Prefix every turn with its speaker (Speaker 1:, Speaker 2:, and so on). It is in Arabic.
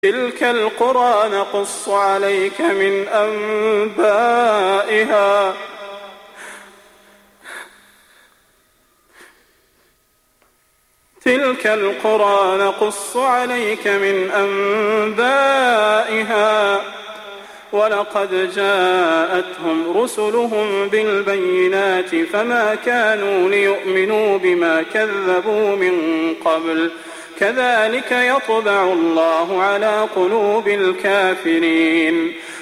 Speaker 1: تلك القرى نقص عليك من أنبائها ولقد جاءتهم رسلهم بالبينات فما كانوا ليؤمنوا بما كذبوا من قبل كذلك يطبع الله على قلوب الكافرين